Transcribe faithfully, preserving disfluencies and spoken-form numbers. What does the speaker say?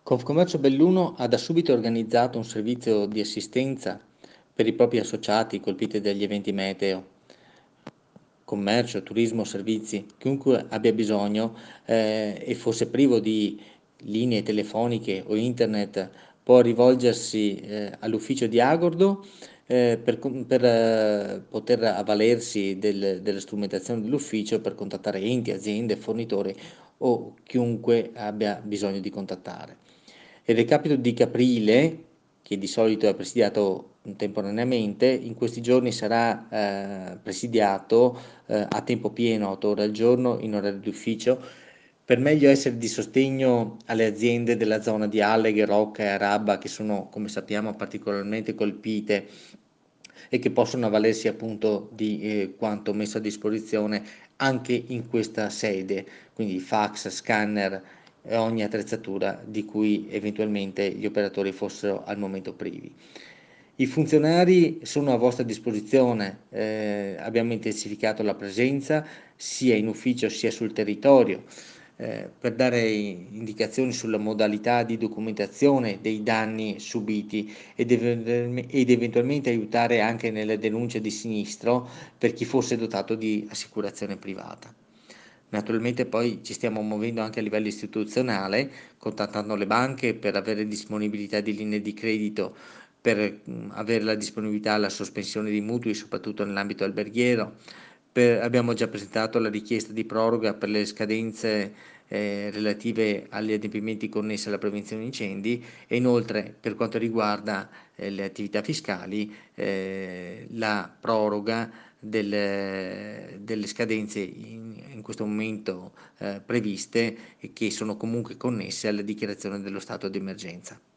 Confcommercio Belluno ha da subito organizzato un servizio di assistenza per i propri associati colpiti dagli eventi meteo. Commercio, turismo, servizi, chiunque abbia bisogno eh, e fosse privo di linee telefoniche o internet può rivolgersi eh, all'ufficio di Agordo eh, per, per eh, poter avvalersi del, della strumentazione dell'ufficio per contattare enti, aziende, fornitori o chiunque abbia bisogno di contattare. Il recapito di Caprile, che di solito è presidiato temporaneamente, in questi giorni sarà eh, presidiato eh, a tempo pieno, otto ore al giorno, in orario di ufficio, per meglio essere di sostegno alle aziende della zona di Alleghe, Rocca e Arabba, che sono, come sappiamo, particolarmente colpite e che possono avvalersi appunto di eh, quanto messo a disposizione anche in questa sede, quindi fax, scanner e ogni attrezzatura di cui eventualmente gli operatori fossero al momento privi. I funzionari sono a vostra disposizione, eh, abbiamo intensificato la presenza sia in ufficio sia sul territorio eh, per dare indicazioni sulla modalità di documentazione dei danni subiti ed, eventualme- ed eventualmente aiutare anche nelle denunce di sinistro per chi fosse dotato di assicurazione privata. Naturalmente poi ci stiamo muovendo anche a livello istituzionale, contattando le banche per avere disponibilità di linee di credito, per mh, avere la disponibilità alla sospensione di mutui, soprattutto nell'ambito alberghiero. Per, abbiamo già presentato la richiesta di proroga per le scadenze eh, relative agli adempimenti connessi alla prevenzione incendi e inoltre per quanto riguarda eh, le attività fiscali eh, la proroga delle, delle scadenze in, in questo momento eh, previste e che sono comunque connesse alla dichiarazione dello stato di emergenza.